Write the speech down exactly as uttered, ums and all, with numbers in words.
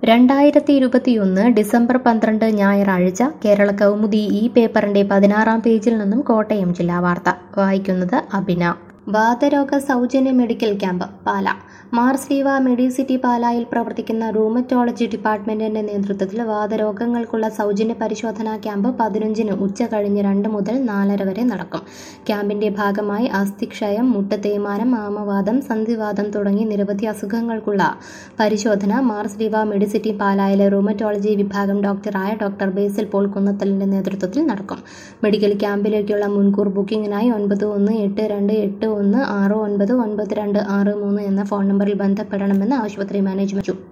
രണ്ടായിരത്തി ഇരുപത്തിയൊന്ന് ഡിസംബർ പന്ത്രണ്ട് ഞായറാഴ്ച കേരള കൗമുദി ഈ പേപ്പറിന്റെ പതിനാറാം പേജിൽ നിന്നും കോട്ടയം ജില്ലാ വാർത്ത വായിക്കുന്നത് അഭിന. വാതരോഗ സൗജന്യ medical camp Pala. Mar Sleeva medicity പാലായിൽ പ്രവർത്തിക്കുന്ന റൂമറ്റോളജി ഡിപ്പാർട്ട്മെന്റിന്റെ നേതൃത്വത്തിൽ വാതരോഗങ്ങൾക്കുള്ള സൗജന്യ പരിശോധനാ ക്യാമ്പ് പതിനഞ്ചിന് ഉച്ച കഴിഞ്ഞ് രണ്ട് മുതൽ നാലര വരെ നടക്കും. ക്യാമ്പിന്റെ ഭാഗമായി അസ്ഥിക്ഷയം, മുട്ട് തേയ്മാനം, ആമവാദം, സന്ധിവാതം തുടങ്ങി നിരവധി അസുഖങ്ങൾക്കുള്ള പരിശോധന മാർസ്ലീവ മെഡിസിറ്റി പാലായിലെ റൂമറ്റോളജി വിഭാഗം ഡോക്ടറായ ഡോക്ടർ ബേസിൽ പോൾ കുന്നത്തലിന്റെ നേതൃത്വത്തിൽ നടക്കും. മെഡിക്കൽ ക്യാമ്പിലേക്കുള്ള മുൻകൂർ ബുക്കിംഗിനായി ഒൻപത് ഒന്ന് എട്ട് രണ്ട് എട്ട് ഒന്ന് ആറ് ഒൻപത് ഒൻപത് രണ്ട് ആറ് മൂന്ന് എന്ന ഫോൺ നമ്പറിൽ ബന്ധപ്പെടണമെന്ന് ആശുപത്രി മാനേജ്മെന്റ്